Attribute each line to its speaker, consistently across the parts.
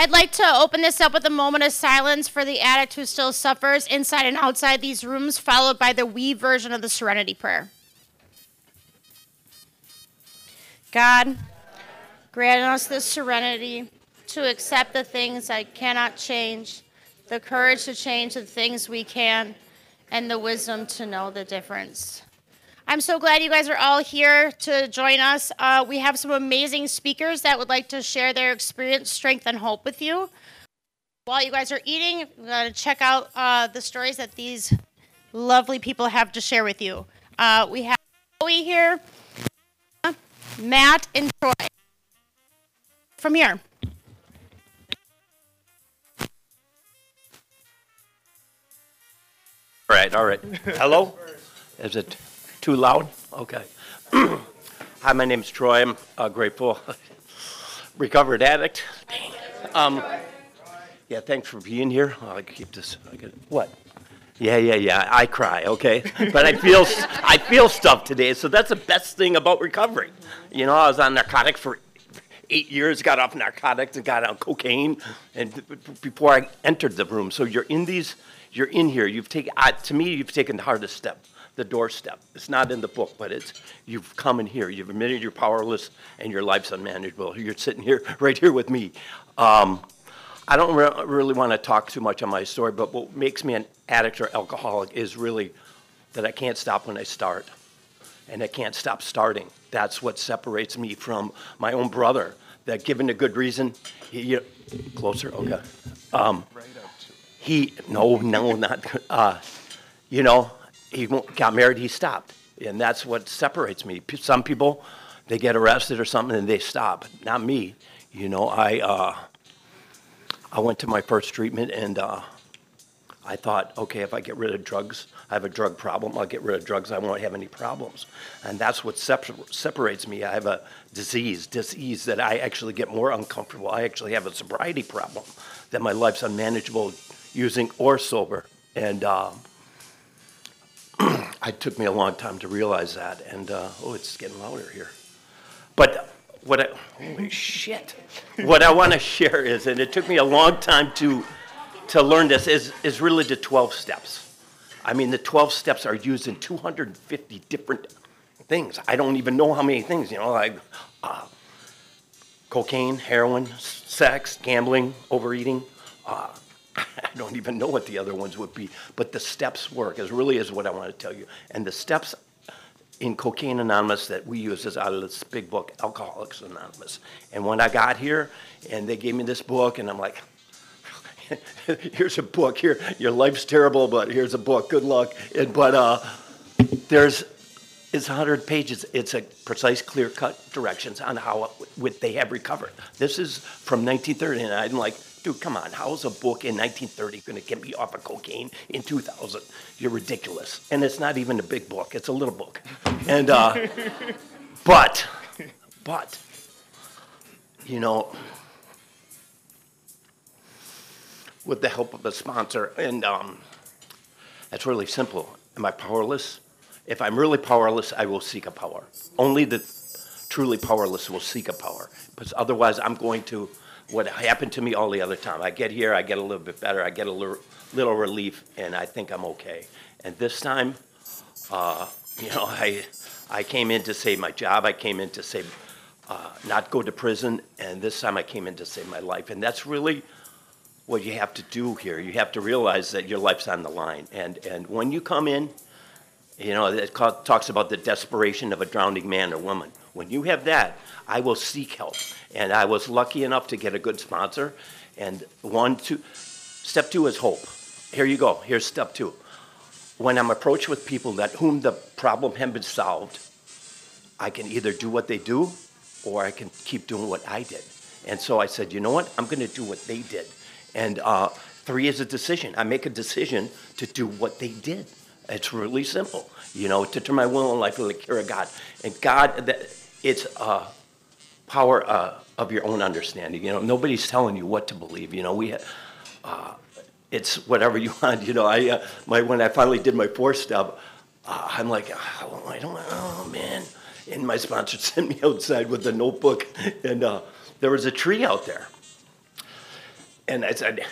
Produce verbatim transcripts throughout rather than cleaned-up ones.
Speaker 1: I'd like to open this up with a moment of silence for the addict who still suffers inside and outside these rooms, followed by the we version of the Serenity Prayer. God, grant us the serenity to accept the things I cannot change, the courage to change the things we can, and the wisdom to know the difference. I'm so glad you guys are all here to join us. Uh, we have some amazing speakers that would like to share their experience, strength, and hope with you. While you guys are eating, we're going to check out uh, the stories that these lovely people have to share with you. Uh, we have Chloe here, Matt, and Troy. From here.
Speaker 2: All right, all right. Hello? Is it too loud? Okay. Hi, my name's Troy. I'm uh, grateful. Recovered addict. Um, yeah, thanks for being here. I'll keep this. I get, what? Yeah, yeah, yeah. I cry, okay? But I feel I feel stuff today, so that's the best thing about recovery. You know, I was on narcotics for eight years, got off narcotics and got on cocaine, and before I entered the room. So you're in these. You're in here. You've taken, uh, to me, you've taken the hardest step, the doorstep. It's not in the book, but it's you've come in here. You've admitted you're powerless and your life's unmanageable. You're sitting here, right here with me. Um, I don't re- really want to talk too much on my story, but what makes me an addict or alcoholic is really that I can't stop when I start, and I can't stop starting. That's what separates me from my own brother. That given a good reason, he, you, closer, okay. Um, He, no, no, not, uh, you know, he got married, he stopped. And that's what separates me. Some people, they get arrested or something and they stop. Not me. You know, I, uh, I went to my first treatment and uh, I thought, okay, if I get rid of drugs, I have a drug problem, I'll get rid of drugs, I won't have any problems. And that's what sep- separates me. I have a disease, disease that I actually get more uncomfortable. I actually have a sobriety problem, that my life's unmanageable using or sober. And uh, it took me a long time to realize that. And, uh, oh, it's getting louder here. But what I, holy shit. What I want to share is, and it took me a long time to to learn this, is, is really the twelve steps. I mean, the twelve steps are used in two hundred fifty different things. I don't even know how many things, you know, like uh, cocaine, heroin, sex, gambling, overeating, uh, I don't even know what the other ones would be, but the steps work, is really is what I want to tell you. And the steps in Cocaine Anonymous that we use is out of this big book, Alcoholics Anonymous. And when I got here, and they gave me this book, and I'm like, here's a book, here, your life's terrible, but here's a book, good luck. And, but uh, there's, it's one hundred pages. It's a precise, clear-cut directions on how with they have recovered. This is from nineteen thirty, and I'm like, dude, come on, how is a book in nineteen thirty going to get me off of cocaine in two thousand? You're ridiculous. And it's not even a big book. It's a little book. And, uh, but, but, you know, with the help of a sponsor, and um, that's really simple. Am I powerless? If I'm really powerless, I will seek a power. Only the truly powerless will seek a power. Because otherwise, I'm going to, what happened to me all the other time. I get here, I get a little bit better, I get a little, little relief, and I think I'm okay. And this time, uh, you know, I, I came in to save my job. I came in to save, uh, not go to prison. And this time I came in to save my life. And that's really what you have to do here. You have to realize that your life's on the line. And, and when you come in, you know, it talks about the desperation of a drowning man or woman. When you have that, I will seek help. And I was lucky enough to get a good sponsor. And one, two, step two is hope. Here you go. Here's step two. When I'm approached with people that whom the problem has been solved, I can either do what they do or I can keep doing what I did. And so I said, you know what? I'm going to do what they did. And uh, three is a decision. I make a decision to do what they did. It's really simple, you know, to turn my will and life to the care of God. And God, that it's uh, power uh, of your own understanding. You know, nobody's telling you what to believe. You know, we, uh, it's whatever you want. You know, I uh, my when I finally did my fourth step, uh, I'm like, oh, I don't, oh man. And my sponsor sent me outside with a notebook, and uh, there was a tree out there. and I said,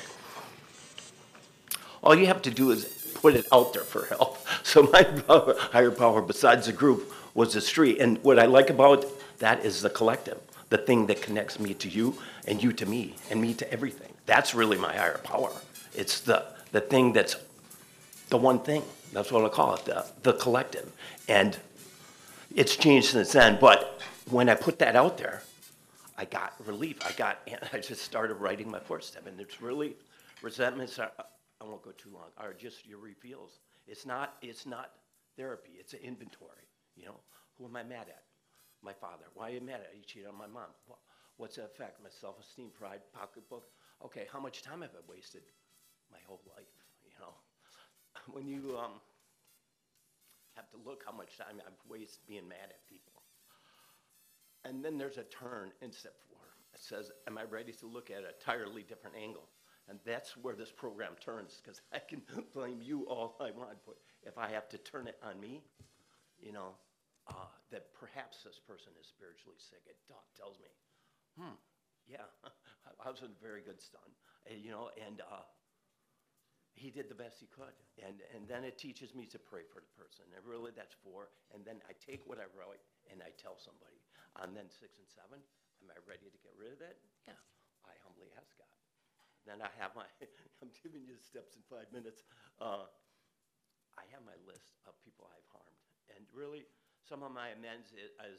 Speaker 2: all you have to do is put it out there for help. So my power, higher power, besides the group, was the street. And what I like about that is the collective, the thing that connects me to you, and you to me, and me to everything. That's really my higher power. It's the, the thing that's the one thing. That's what I call it, the, the collective. And it's changed since then, but when I put that out there, I got relief. I got, and I just started writing my fourth step, and it's really, resentments are, I won't go too long, are just your reveals. It's not, it's not therapy, it's an inventory, you know? Who am I mad at? My father. Why are you mad at? You cheated on my mom. What's the effect? My self-esteem, pride, pocketbook. Okay, how much time have I wasted? My whole life, you know? When you um, have to look how much time I've wasted being mad at people. And then there's a turn in step four. It says, am I ready to look at an entirely different angle? And that's where this program turns, because I can blame you all I want, but if I have to turn it on me, you know, uh, that perhaps this person is spiritually sick, it tells me, hmm, yeah, I was a very good son, and, you know, and uh, he did the best he could. And, and then it teaches me to pray for the person, and really that's four, and then I take what I write and I tell somebody. And then six and seven, am I ready to get rid of it? Yeah, I humbly ask God. Then I have my, I'm giving you the steps in five minutes. Uh, I have my list of people I've harmed. And really, some of my amends is, is,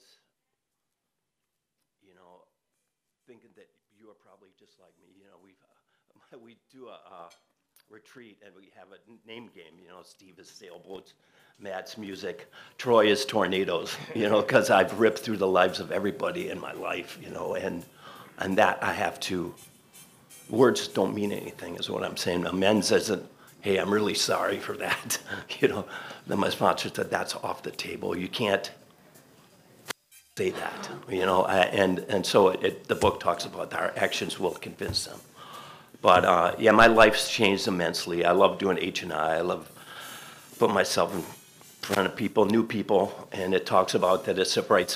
Speaker 2: you know, thinking that you are probably just like me. You know, we've, uh, we do a, a retreat and we have a name game. You know, Steve is sailboats, Matt's music, Troy is tornadoes, you know, because I've ripped through the lives of everybody in my life, you know, and, and that I have to, words don't mean anything is what I'm saying. Amends isn't, hey, I'm really sorry for that. You know, then my sponsor said, that's off the table. You can't say that, you know, and, and so it, it, the book talks about our actions will convince them. But uh, yeah, my life's changed immensely. I love doing H and I. I love putting myself in front of people, new people, and it talks about that it separates.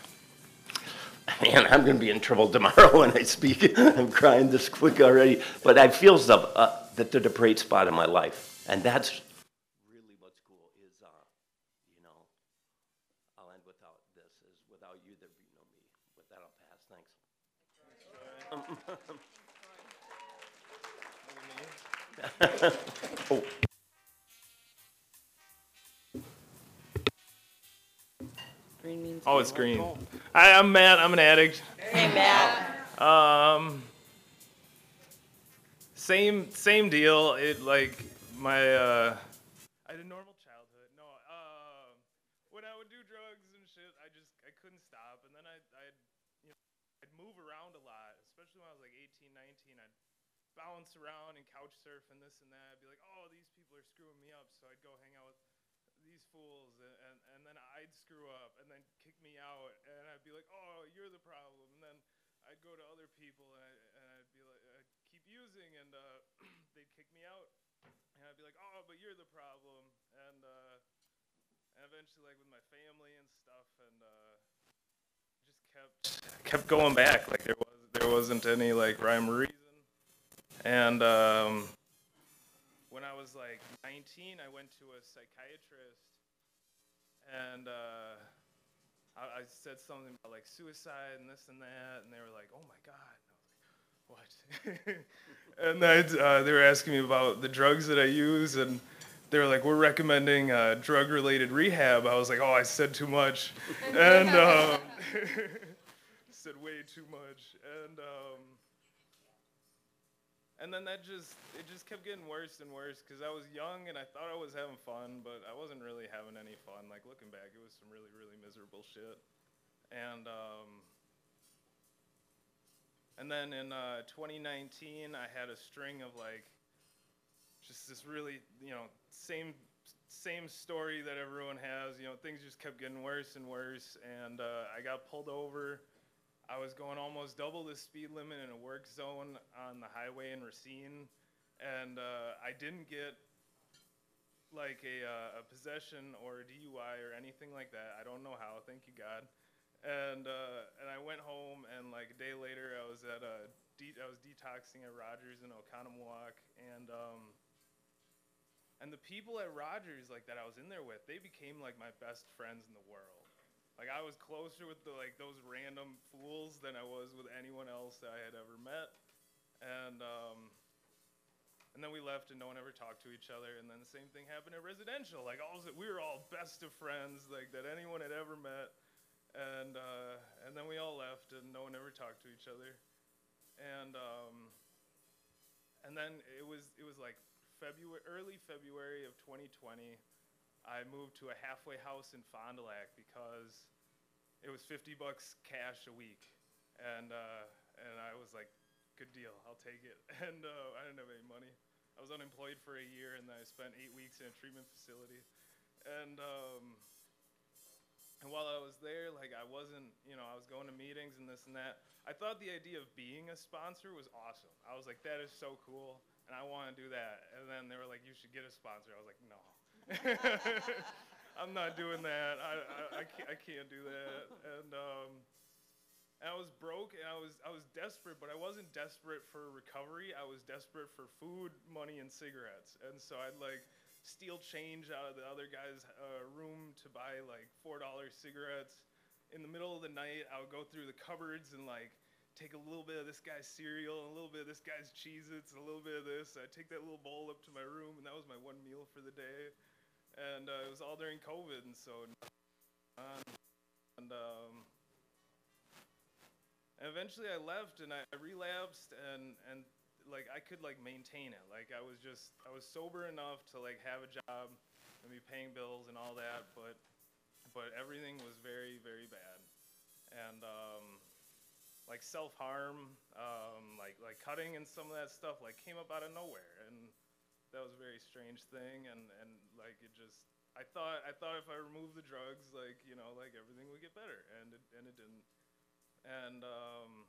Speaker 2: Man, I'm going to be in trouble tomorrow when I speak. I'm crying this quick already. But I feel the, uh, that they're the bright spot in my life. And that's really what's cool is, uh, you know, I'll end without this, is without you, there'd be no me. With that, I'll pass. Thanks. Oh.
Speaker 3: Green means
Speaker 4: Oh, it's green. Hi, I'm Matt. I'm an addict.
Speaker 3: Hey, Matt.
Speaker 4: Um, same same deal. It like my uh, I had a normal childhood. No, uh, when I would do drugs and shit, I just I couldn't stop. And then I I'd you know I'd move around a lot, especially when I was like eighteen, nineteen. I'd bounce around and couch surf and this and that. I'd be like, oh, these people are screwing me up, so I'd go hang out with these fools, and, and, and then I'd screw up and then kick me out, and I'd be like, oh, you're the problem. And then I'd go to other people and, I, and I'd be like, I'd keep using, and uh, they'd kick me out, and I'd be like, oh, but you're the problem. And uh, and eventually, like with my family and stuff, and uh, just kept kept going back. Like there was there wasn't any like rhyme or reason. And um, when I was like nineteen, I went to a psychiatrist, and uh, I, I said something about like suicide and this and that, and they were like, "Oh my God!" And I was like, "What?" And then uh, they were asking me about the drugs that I use, and they were like, "We're recommending uh, drug-related rehab." I was like, "Oh, I said too much," and um, said way too much, and. Um, And then that just, it just kept getting worse and worse because I was young and I thought I was having fun, but I wasn't really having any fun. Like looking back, it was some really, really miserable shit. And um, and then in uh, twenty nineteen, I had a string of like, just this really, you know, same same story that everyone has. You know, things just kept getting worse and worse, and uh, I got pulled over. I was going almost double the speed limit in a work zone on the highway in Racine, and uh, I didn't get like a, uh, a possession or a D U I or anything like that. I don't know how, thank you God. And uh, and I went home, and like a day later I was at a de- I was detoxing at Rogers in Oconomowoc, and um, and the people at Rogers like that I was in there with, they became like my best friends in the world. Like I was closer with the like those random fools than I was with anyone else that I had ever met, and um, and then we left and no one ever talked to each other. And then the same thing happened at residential. Like all we were all best of friends like that anyone had ever met. And uh, and then we all left, and no one ever talked to each other. And um, and then it was it was like February, early February of twenty twenty. I moved to a halfway house in Fond du Lac because it was fifty bucks cash a week, and uh, and I was like, good deal, I'll take it. And uh, I didn't have any money. I was unemployed for a year, and then I spent eight weeks in a treatment facility, and. Um, And while I was there, like I wasn't, you know, I was going to meetings and this and that. I thought the idea of being a sponsor was awesome. I was like, that is so cool, and I want to do that. And then they were like, you should get a sponsor. I was like, no, I'm not doing that. I, I, I, can't, I can't do that. And, um, and I was broke, and I was, I was desperate, but I wasn't desperate for recovery. I was desperate for food, money, and cigarettes. And so I'd like, steal change out of the other guy's uh, room to buy like four dollar cigarettes. In the middle of the night, I would go through the cupboards and like take a little bit of this guy's cereal, and a little bit of this guy's Cheez-Its, and a little bit of this. I'd take that little bowl up to my room, and that was my one meal for the day. And uh, it was all during COVID, and so, and um, and eventually I left, and I relapsed, and and. like I could like maintain it. Like I was just, I was sober enough to like have a job and be paying bills and all that, but but everything was very, very bad. And um, like self-harm, um, like like cutting and some of that stuff like came up out of nowhere, and that was a very strange thing. And, and like it just, I thought I thought if I removed the drugs, like you know, like everything would get better, and it, and it didn't. And um,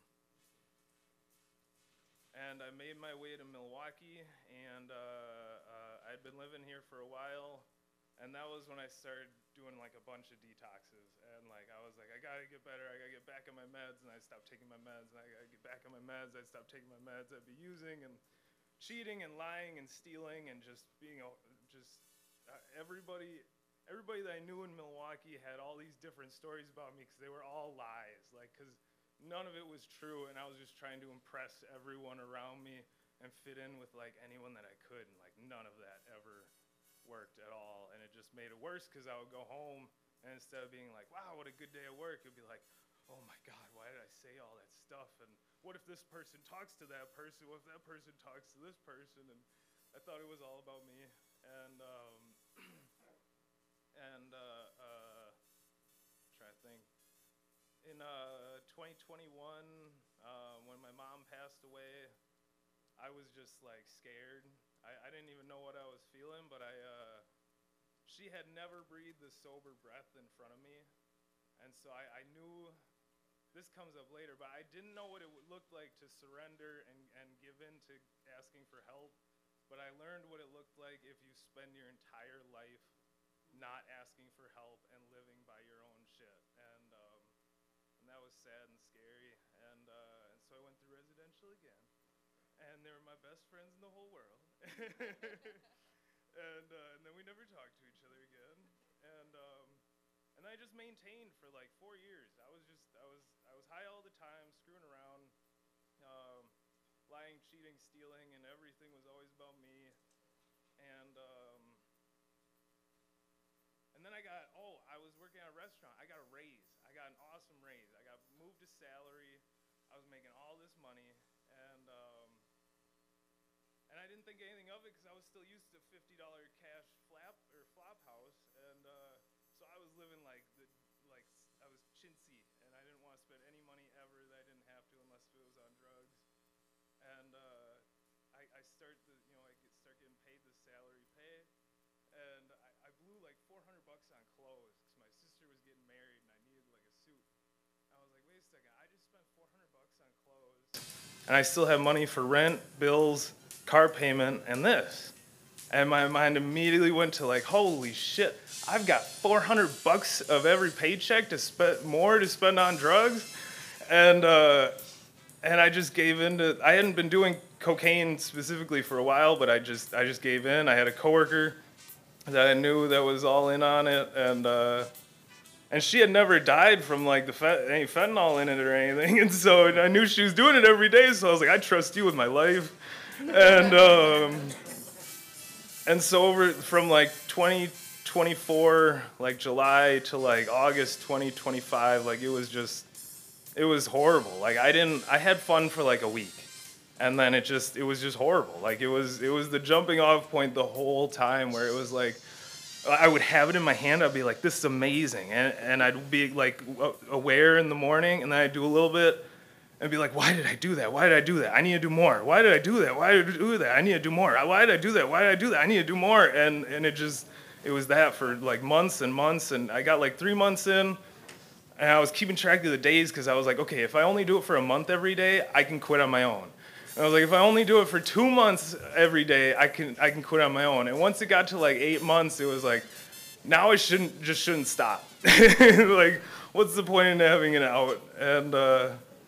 Speaker 4: And I made my way to Milwaukee, and uh, uh, I'd been living here for a while, and that was when I started doing like a bunch of detoxes. And like I was like, I gotta get better, I gotta get back on my meds, and I stopped taking my meds, and I gotta get back on my meds, I stopped taking my meds. I'd be using and cheating and lying and stealing and just being a, just uh, everybody, everybody that I knew in Milwaukee had all these different stories about me because they were all lies, like because. None of it was true, and I was just trying to impress everyone around me and fit in with like anyone that I could, and like none of that ever worked at all. And it just made it worse because I would go home, and instead of being like, wow, what a good day at work, it'd be like, oh my God, why did I say all that stuff? And what if this person talks to that person? What if that person talks to this person? And I thought it was all about me. And um, and uh, uh, try to think. In uh, twenty twenty-one, uh, when my mom passed away, I was just like scared. I, I didn't even know what I was feeling, but I, uh, she had never breathed a sober breath in front of me. And so I, I knew, this comes up later, but I didn't know what it looked like to surrender and, and give in to asking for help. But I learned what it looked like if you spend your entire life not asking for help and living by your own shit. And, um, and that was sad and scary. And, uh, and so I went through residential again. And they were my best friends in the whole world. and, uh, and then we never talked to each other again. And, um, and I just maintained for like four years. I was just, I was, I was high all the time, screwing around, um, lying, cheating, stealing, and everything was always about me. And, um, and then I got, oh, I was working at a restaurant. I got a raise. I got an awesome raise. I got moved to salary. I was making all this money. And, um, and I didn't think anything of it because I was still used to fifty dollar cash flap or flop house. And, uh, so I was living like, the, like I was chintzy, and I didn't want to spend any money ever that I didn't have to unless it was on drugs. And uh, I, I start the, you know, I get, start getting paid the salary pay, and I, I blew like four hundred bucks on clothes because my sister was getting married and I needed like a suit. I was like, wait a second, I just spent four hundred bucks on clothes, and I still have money for rent, bills, car payment, and this. And my mind immediately went to like, holy shit, I've got four hundred bucks of every paycheck to spend more to spend on drugs. And uh, and I just gave in to, I hadn't been doing cocaine specifically for a while, but I just I just gave in. I had a coworker that I knew that was all in on it, and uh, and she had never died from like the fent- any fentanyl in it or anything, and so I knew she was doing it every day. So I was like, I trust you with my life, and um, and so over from like twenty twenty-four, like July to like August twenty twenty-five, like it was just, it was horrible. Like I didn't, I had fun for like a week. And then it just, it was just horrible. Like it was, it was the jumping off point the whole time where it was like, I would have it in my hand. I'd be like, this is amazing. And, and I'd be like aware in the morning, and then I'd do a little bit and be like, why did I do that? Why did I do that? I need to do more. Why did I do that? Why did I do that? I need to do more. Why did I do that? Why did I do that? I need to do more. And, and it just, it was that for like months and months. And I got like three months in, and I was keeping track of the days because I was like, okay, if I only do it for a month every day, I can quit on my own. And I was like, if I only do it for two months every day, I can I can quit on my own. And once it got to like eight months, it was like, now I shouldn't just shouldn't stop. Like, what's the point in having it out? And uh,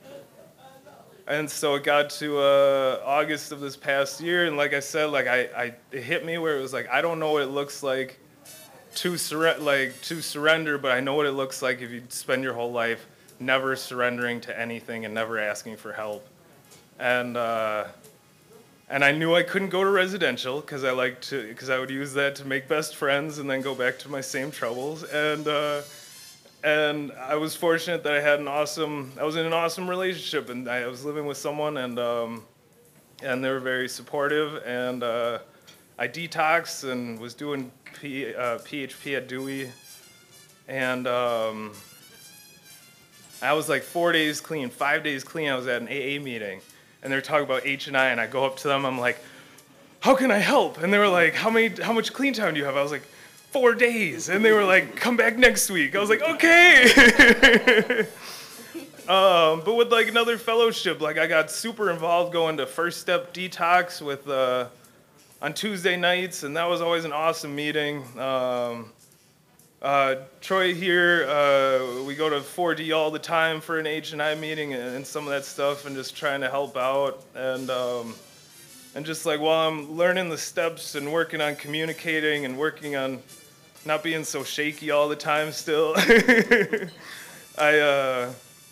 Speaker 4: and so it got to uh, August of this past year, and like I said, like I, I it hit me where it was like, I don't know what it looks like to surre- like to surrender, but I know what it looks like if you spend your whole life never surrendering to anything and never asking for help. And uh, and I knew I couldn't go to residential because I like to because I would use that to make best friends and then go back to my same troubles. And uh, and I was fortunate that I had an awesome I was in an awesome relationship, and I was living with someone, and um, and they were very supportive. And uh, I detoxed and was doing P, uh, P H P at Dewey, and. Um, I was like four days clean, five days clean. I was at an A A meeting, and they were talking about H and I, and I go up to them. I'm like, "How can I help?" And they were like, "How many? How much clean time do you have?" I was like, four days. And they were like, "Come back next week." I was like, "Okay." um, but with like another fellowship, like I got super involved going to First Step Detox with uh, on Tuesday nights, and that was always an awesome meeting. Um, Uh, Troy here, uh, we go to four D all the time for an H and I meeting and, and some of that stuff, and just trying to help out. And um, and just like while I'm learning the steps and working on communicating and working on not being so shaky all the time still, I, uh,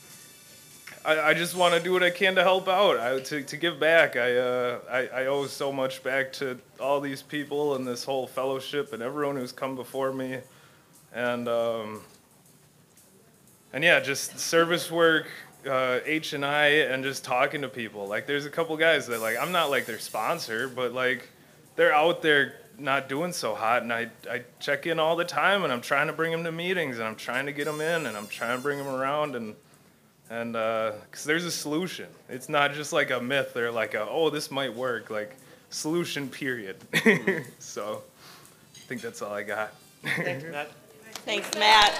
Speaker 4: I I just want to do what I can to help out, I, to, to give back. I, uh, I, I owe so much back to all these people and this whole fellowship and everyone who's come before me. And um, and yeah, just service work, uh, H and I, and just talking to people. Like, there's a couple guys that, like, I'm not like their sponsor, but like they're out there not doing so hot, and I I check in all the time, and I'm trying to bring them to meetings, and I'm trying to get them in, and I'm trying to bring them around, and and because uh, there's a solution. It's not just like a myth or like a, oh, this might work. Like, solution, period. So I think that's all I got.
Speaker 3: Thanks, Matt. Thanks, Matt.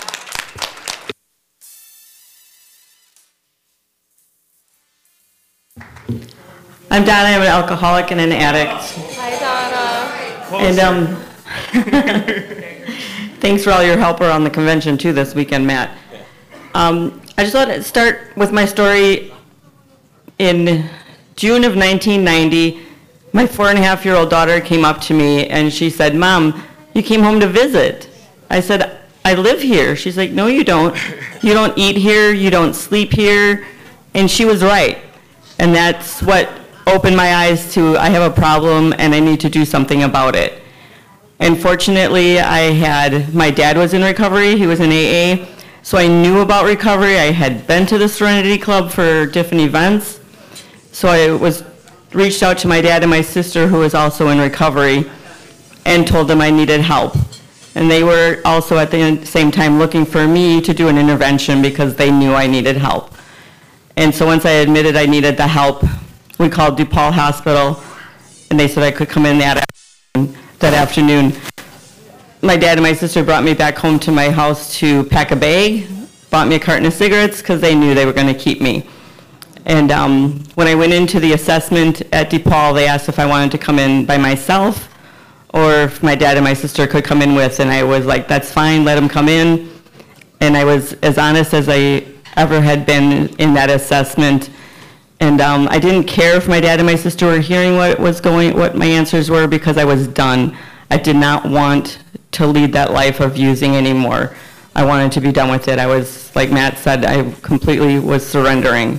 Speaker 5: I'm Donna. I'm an alcoholic and an addict.
Speaker 1: Hi, Donna.
Speaker 5: And um, thanks for all your help around the convention too this weekend, Matt. Um, I just thought I'd start with my story. In June of nineteen ninety, my four and a half year old daughter came up to me and she said, "Mom, you came home to visit." I said, "I live here." She's like, "No, you don't. You don't eat here. You don't sleep here." And she was right. And that's what opened my eyes to, I have a problem and I need to do something about it. And fortunately, I had, my dad was in recovery. He was in A A. So I knew about recovery. I had been to the Serenity Club for different events. So I was reached out to my dad and my sister, who was also in recovery, and told them I needed help. And they were also at the same time looking for me to do an intervention because they knew I needed help. And so once I admitted I needed the help, we called DePaul Hospital, and they said I could come in that afternoon. That afternoon. My dad and my sister brought me back home to my house to pack a bag, bought me a carton of cigarettes because they knew they were going to keep me. And um, when I went into the assessment at DePaul, they asked if I wanted to come in by myself or if my dad and my sister could come in with, and I was like, that's fine, let them come in. And I was as honest as I ever had been in that assessment. And um, I didn't care if my dad and my sister were hearing what was going, what my answers were, because I was done. I did not want to lead that life of using anymore. I wanted to be done with it. I was, like Matt said, I completely was surrendering.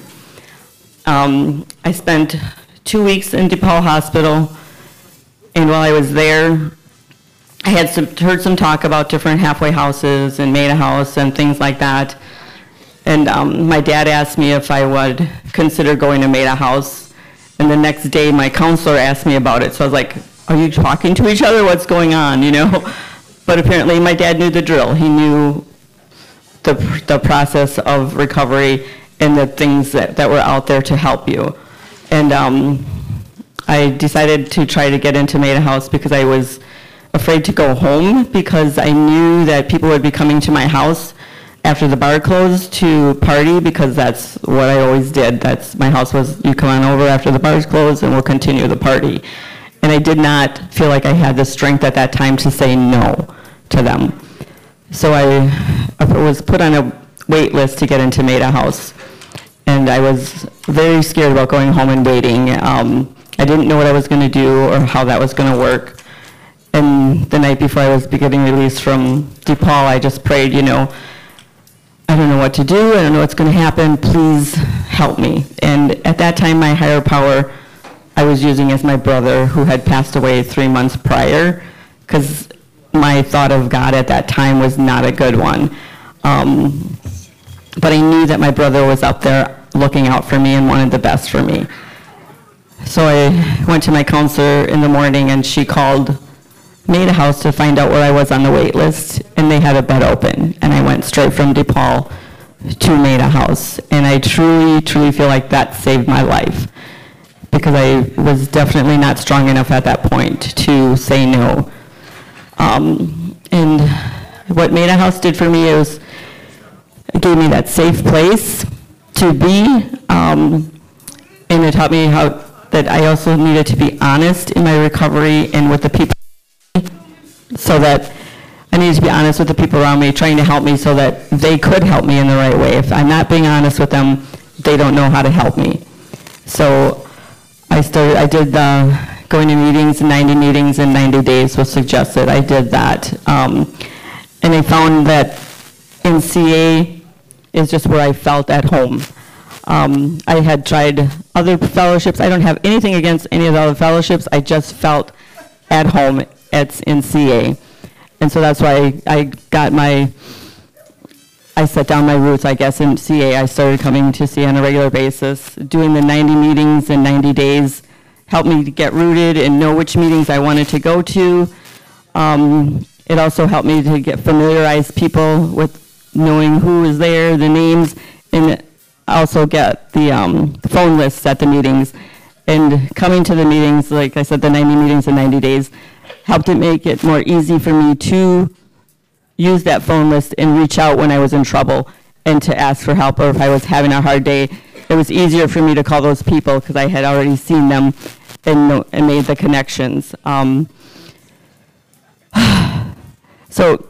Speaker 5: Um, I spent two weeks in DePaul Hospital, and while I was there, I had some, heard some talk about different halfway houses and Made a House and things like that. And um, my dad asked me if I would consider going to Made a House. And the next day, my counselor asked me about it. So I was like, are you talking to each other? What's going on, you know? But apparently, my dad knew the drill. He knew the, the process of recovery and the things that, that were out there to help you. And um, I decided to try to get into Made a House because I was afraid to go home, because I knew that people would be coming to my house after the bar closed to party, because that's what I always did. That's, my house was, you come on over after the bars closed and we'll continue the party. And I did not feel like I had the strength at that time to say no to them. So I, I was put on a wait list to get into Made a House. And I was very scared about going home and waiting. Um, I didn't know what I was going to do or how that was going to work. And the night before I was getting released from DePaul, I just prayed, you know, I don't know what to do, I don't know what's going to happen, please help me. And at that time, my higher power I was using as my brother, who had passed away three months prior, because my thought of God at that time was not a good one. Um, but I knew that my brother was up there looking out for me and wanted the best for me. So I went to my counselor in the morning, and she called Made a House to find out where I was on the wait list, and they had a bed open, and I went straight from DePaul to Made a House. And I truly, truly feel like that saved my life, because I was definitely not strong enough at that point to say no. Um, and what Made a House did for me is it gave me that safe place to be, um, and it taught me how that I also needed to be honest in my recovery and with the people, so that I needed to be honest with the people around me, trying to help me so that they could help me in the right way. If I'm not being honest with them, they don't know how to help me. So I started, I did the going to meetings, ninety meetings in ninety days was suggested. I did that. Um, and I found that in C A is just where I felt at home. Um, I had tried other fellowships. I don't have anything against any of the other fellowships. I just felt at home at, in C A. And so that's why I, I got my, I set down my roots, I guess, in C A. I started coming to C A on a regular basis. Doing the ninety meetings in ninety days helped me to get rooted and know which meetings I wanted to go to. Um, it also helped me to get familiarize people with knowing who was there, the names, and also get the um, phone lists at the meetings. And coming to the meetings, like I said, the ninety meetings in ninety days, helped it make it more easy for me to use that phone list and reach out when I was in trouble and to ask for help, or if I was having a hard day. It was easier for me to call those people because I had already seen them and, know, and made the connections. Um, so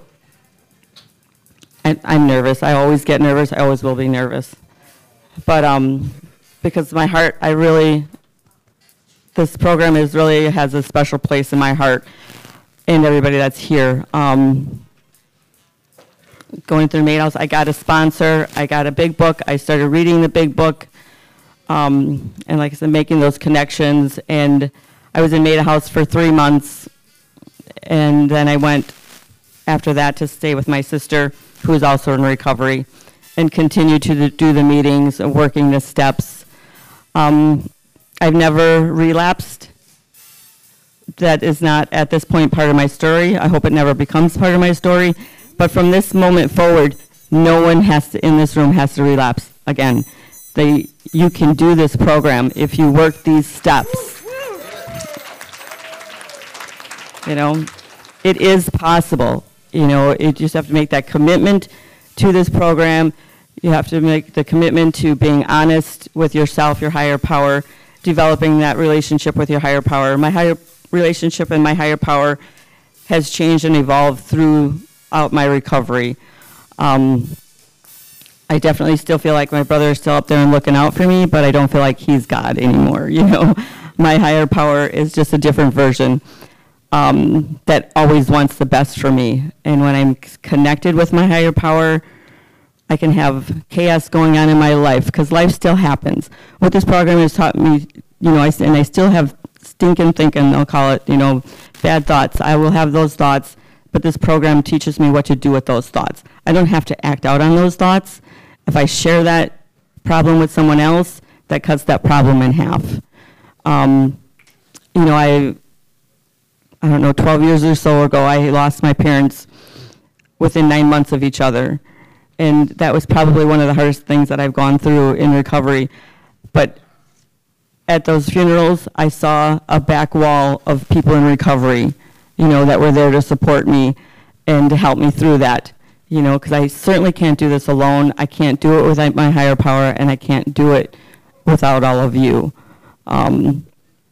Speaker 5: I, I'm nervous. I always get nervous. I always will be nervous. But um, because my heart, I really, this program is really has a special place in my heart and everybody that's here. Um, going through Made a House, I got a sponsor. I got a big book. I started reading the big book. Um, and like I said, making those connections. And I was in Made a House for three months. And then I went after that to stay with my sister, who is also in recovery, and continue to the, do the meetings and working the steps. Um, I've never relapsed. That is not, at this point, part of my story. I hope it never becomes part of my story. But from this moment forward, no one has to, in this room has to relapse again. They, you can do this program if you work these steps. You know, it is possible. You know, you just have to make that commitment to this program. You have to make the commitment to being honest with yourself, your higher power, developing that relationship with your higher power. My higher relationship and my higher power has changed and evolved throughout my recovery. Um, I definitely still feel like my brother is still up there and looking out for me, but I don't feel like he's God anymore, you know. My higher power is just a different version um, that always wants the best for me. And when I'm c- connected with my higher power, I can have chaos going on in my life, because life still happens. What this program has taught me, you know, I, s- and I still have stinking thinking, I'll call it, you know, bad thoughts. I will have those thoughts, but this program teaches me what to do with those thoughts. I don't have to act out on those thoughts. If I share that problem with someone else, that cuts that problem in half. Um, you know, I, I don't know, twelve years or so ago, I lost my parents within nine months of each other. And that was probably one of the hardest things that I've gone through in recovery. But at those funerals, I saw a back wall of people in recovery, you know, that were there to support me and to help me through that, you know, because I certainly can't do this alone. I can't do it without my higher power, and I can't do it without all of you. Um,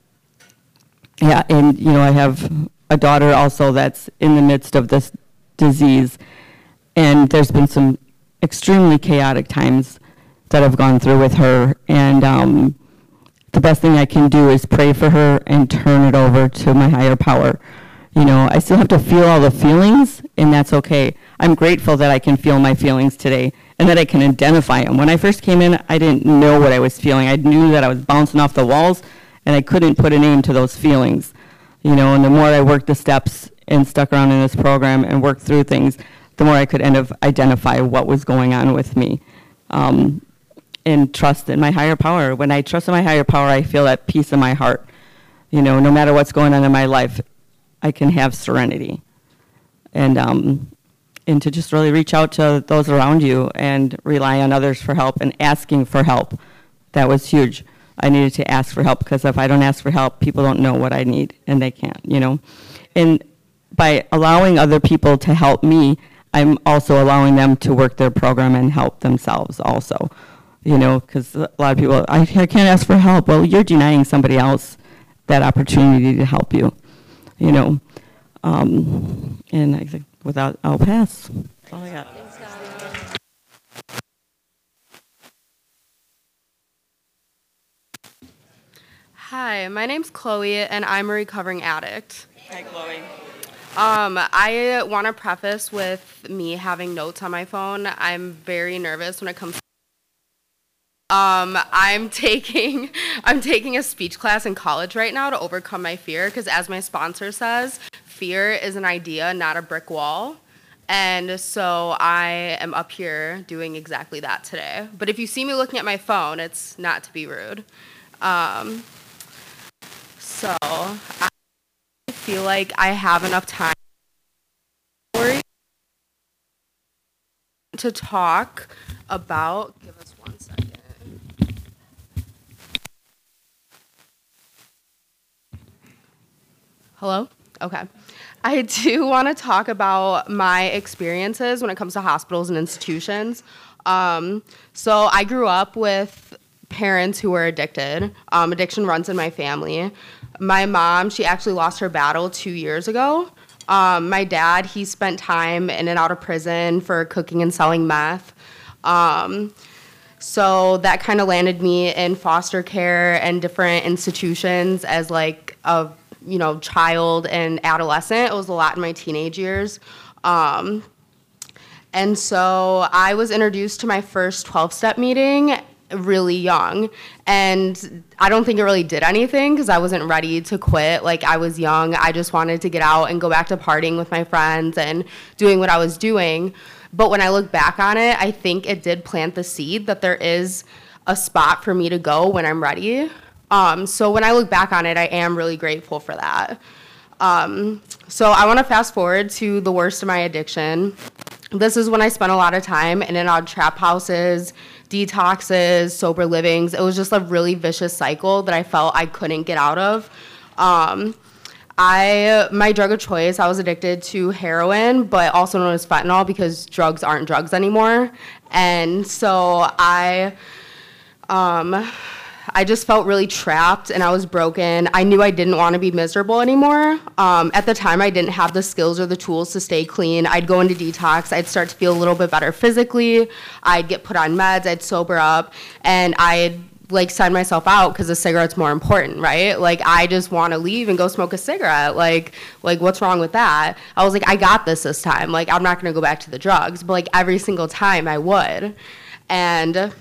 Speaker 5: yeah, and, you know, I have a daughter also that's in the midst of this disease, and there's been some extremely chaotic times that I've gone through with her, and um, the best thing I can do is pray for her and turn it over to my higher power. You know, I still have to feel all the feelings, and that's okay. I'm grateful that I can feel my feelings today and that I can identify them. When I first came in, I didn't know what I was feeling. I knew that I was bouncing off the walls, and I couldn't put a name to those feelings. You know, and the more I worked the steps and stuck around in this program and worked through things, the more I could end up identify what was going on with me. Um, and trust in my higher power. When I trust in my higher power, I feel that peace in my heart. You know, no matter what's going on in my life, I can have serenity. And um, and to just really reach out to those around you and rely on others for help and asking for help. That was huge. I needed to ask for help, because if I don't ask for help, people don't know what I need, and they can't, you know. And by allowing other people to help me, I'm also allowing them to work their program and help themselves also, you know, because a lot of people, I, I can't ask for help. Well, you're denying somebody else that opportunity to help you, you know. Um, and I think without, I'll pass. That's all I got.
Speaker 6: Hi, my name's Chloe, and I'm a recovering addict.
Speaker 3: Hi, Chloe.
Speaker 6: Um, I want to preface with me having notes on my phone. I'm very nervous when it comes to Um, I'm taking I'm taking a speech class in college right now to overcome my fear, because as my sponsor says, fear is an idea, not a brick wall. And so I am up here doing exactly that today. But if you see me looking at my phone, it's not to be rude. Um, so I feel like I have enough time to talk about, give us one second. Hello? Okay. I do want to talk about my experiences when it comes to hospitals and institutions. Um, so I grew up with parents who were addicted. Um, addiction runs in my family. My mom, she actually lost her battle two years ago. Um, my dad, he spent time in and out of prison for cooking and selling meth. Um, so that kind of landed me in foster care and different institutions as like a you know, child and adolescent. It was a lot in my teenage years. Um, and so I was introduced to my first twelve-step meeting really young. And I don't think it really did anything, because I wasn't ready to quit. Like, I was young. I just wanted to get out and go back to partying with my friends and doing what I was doing. But when I look back on it, I think it did plant the seed that there is a spot for me to go when I'm ready. Um, so when I look back on it, I am really grateful for that. Um, so I want to fast forward to the worst of my addiction. This is when I spent a lot of time in and out of trap houses, detoxes, sober livings. It was just a really vicious cycle that I felt I couldn't get out of. Um, I, my drug of choice, I was addicted to heroin, but also known as fentanyl, because drugs aren't drugs anymore. And so I... Um, I just felt really trapped and I was broken. I knew I didn't want to be miserable anymore. Um, at the time, I didn't have the skills or the tools to stay clean. I'd go into detox. I'd start to feel a little bit better physically. I'd get put on meds. I'd sober up. And I'd like sign myself out because a cigarette's more important, right? Like, I just want to leave and go smoke a cigarette. Like, like what's wrong with that? I was like, I got this this time. Like, I'm not going to go back to the drugs. But like every single time I would. And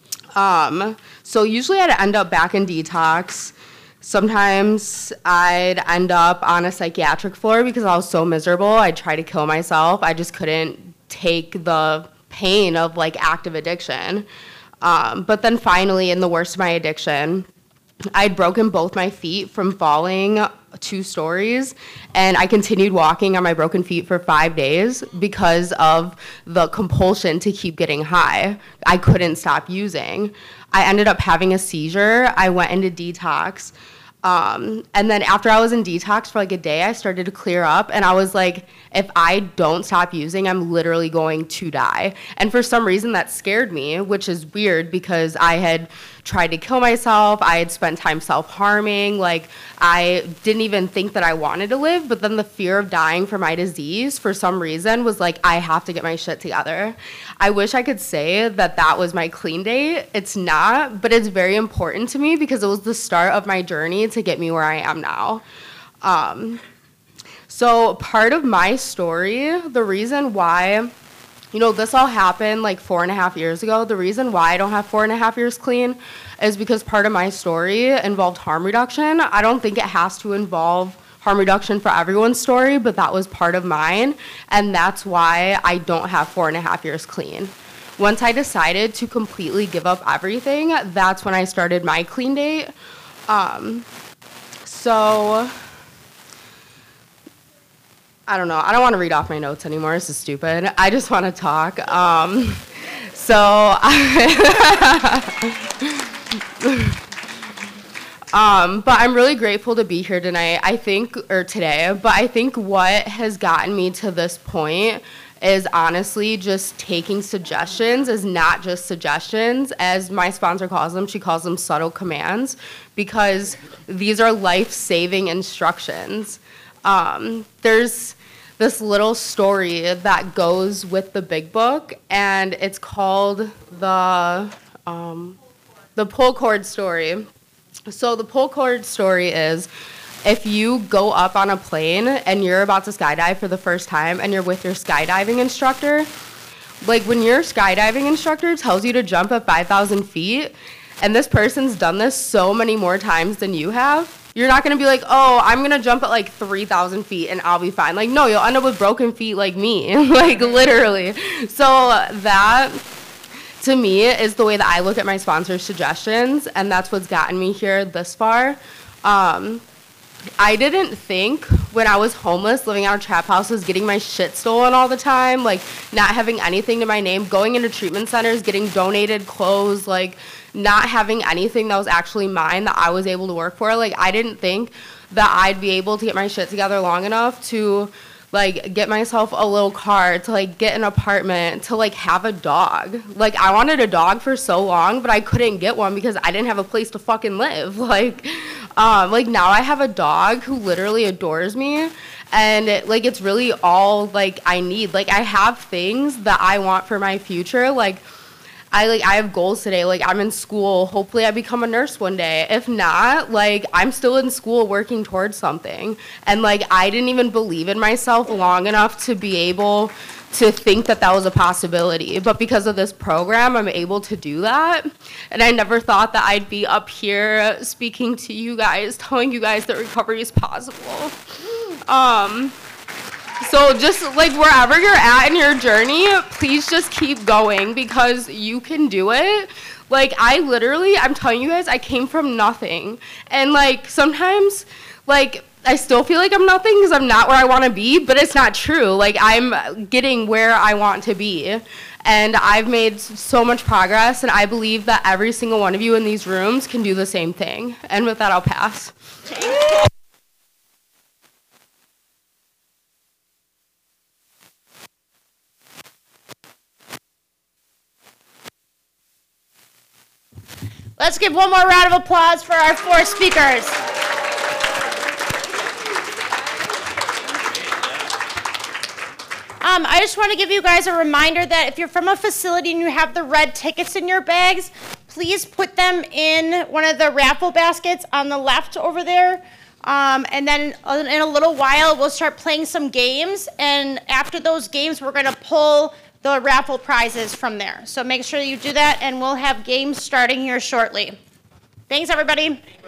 Speaker 6: um, so usually I'd end up back in detox. Sometimes I'd end up on a psychiatric floor because I was so miserable. I'd try to kill myself. I just couldn't take the pain of like active addiction. Um, but then finally, in the worst of my addiction, I'd broken both my feet from falling two stories, and I continued walking on my broken feet for five days because of the compulsion to keep getting high. I couldn't stop using. I ended up having a seizure. I went into detox. Um, and then after I was in detox for like a day, I started to clear up, and I was like, if I don't stop using, I'm literally going to die. And for some reason that scared me, which is weird because I had tried to kill myself. I had spent time self-harming. Like, I didn't even think that I wanted to live, but then the fear of dying from my disease for some reason was like, I have to get my shit together. I wish I could say that that was my clean date. It's not, but it's very important to me because it was the start of my journey to get me where I am now. Um, so part of my story, the reason why, you know, this all happened like four and a half years ago. The reason why I don't have four and a half years clean is because part of my story involved harm reduction. I don't think it has to involve harm reduction for everyone's story, but that was part of mine, and that's why I don't have four and a half years clean. Once I decided to completely give up everything, that's when I started my clean date. Um, so... I don't know. I don't want to read off my notes anymore. This is stupid. I just want to talk. Um, so, um, but I'm really grateful to be here tonight. I think, or today, but I think what has gotten me to this point is honestly just taking suggestions as not just suggestions, as my sponsor calls them. She calls them subtle commands, because these are life-saving instructions. Um, there's this little story that goes with the big book, and it's called the um, the pull cord story. So the pull cord story is, if you go up on a plane and you're about to skydive for the first time and you're with your skydiving instructor, like when your skydiving instructor tells you to jump at five thousand feet, and this person's done this so many more times than you have, you're not going to be like, oh, I'm going to jump at like three thousand feet and I'll be fine. Like, no, you'll end up with broken feet like me, like literally. So that, to me, is the way that I look at my sponsor's suggestions, and that's what's gotten me here this far. Um, I didn't think when I was homeless, living out of trap houses, getting my shit stolen all the time, like not having anything to my name, going into treatment centers, getting donated clothes, like not having anything that was actually mine that I was able to work for. Like, I didn't think that I'd be able to get my shit together long enough to like get myself a little car, to like get an apartment, to like have a dog. Like, I wanted a dog for so long, but I couldn't get one because I didn't have a place to fucking live. Like, um, like now I have a dog who literally adores me, and it, like it's really all like I need. Like, I have things that I want for my future. Like, I like I have goals today. Like, I'm in school. Hopefully I become a nurse one day. If not, like I'm still in school working towards something. And like I didn't even believe in myself long enough to be able to think that that was a possibility. But because of this program, I'm able to do that. And I never thought that I'd be up here speaking to you guys, telling you guys that recovery is possible. Um So just like wherever you're at in your journey, please just keep going, because you can do it. Like, I literally, I'm telling you guys, I came from nothing. And like sometimes, like, I still feel like I'm nothing because I'm not where I want to be, but it's not true. Like, I'm getting where I want to be. And I've made so much progress, and I believe that every single one of you in these rooms can do the same thing. And with that, I'll pass.
Speaker 1: Let's give one more round of applause for our four speakers. Um, I just want to give you guys a reminder that if you're from a facility and you have the red tickets in your bags, please put them in one of the raffle baskets on the left over there. Um, and then in a little while, we'll start playing some games. And after those games, we're going to pull the raffle prizes from there. So make sure you do that, and we'll have games starting here shortly. Thanks, everybody.